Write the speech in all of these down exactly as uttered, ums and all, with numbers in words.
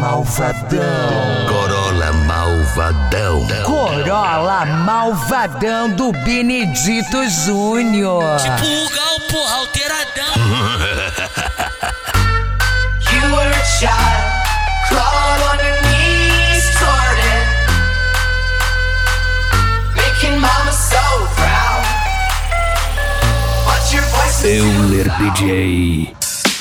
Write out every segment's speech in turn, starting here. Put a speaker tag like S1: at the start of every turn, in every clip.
S1: malvadão.
S2: Corolla malvadão.
S1: Corolla malvadão do Benedito Júnior.
S3: Tipo o Gal, porra, alteradão.
S4: You were a child, crawling on your knees toward it, making mama so proud. What's your voice?
S2: Euler D J.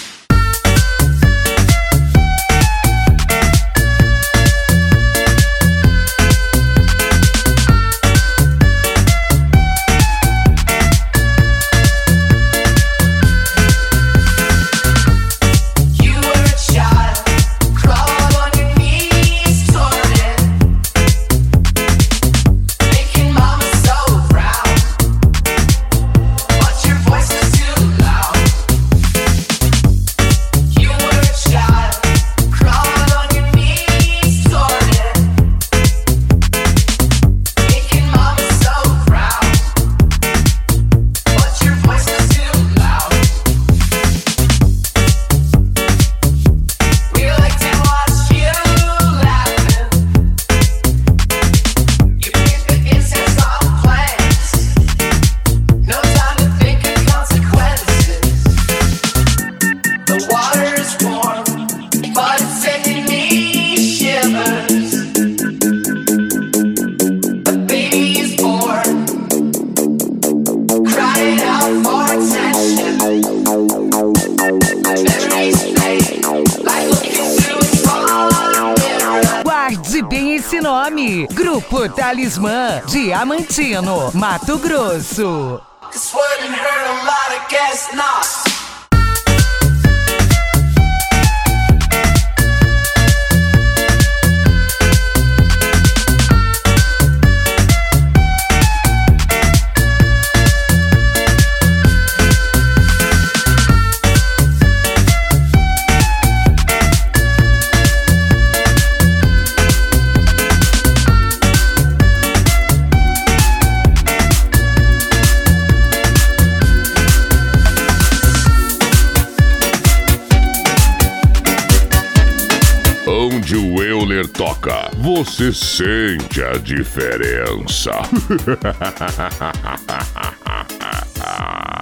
S1: Guarde bem esse nome: Grupo Talismã, Diamantino, Mato Grosso.
S4: This wouldn't hurt a lot, I guess not.
S5: Onde o Euler toca, você sente a diferença.